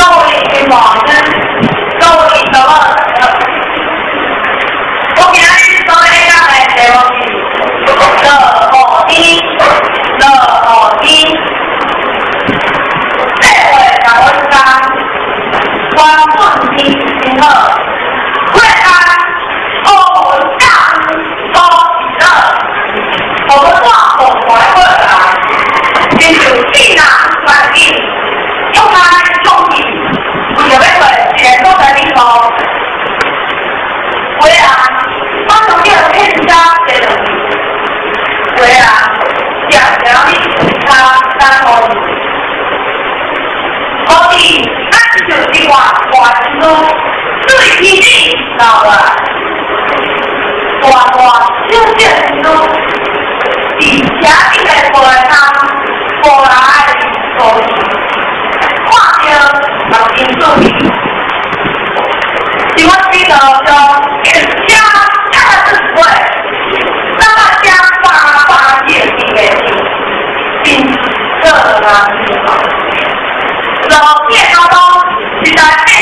位的王人，各位什么？我今日所来的是我乐好的，乐好的，这位小文章，关顺的今后，会安欧江高喜乐，我们话筒怀过来，先就尽量反应，用来用意，不要被本钱都在里头。为啊，帮助这个天家的能力，为啊，讲讲你他三头，所以按照计划完成最低的到了，就现出以下的过程过来所画面能因素里。喜欢记得说，家的智慧，让大家发现一个并这个老店当中，是在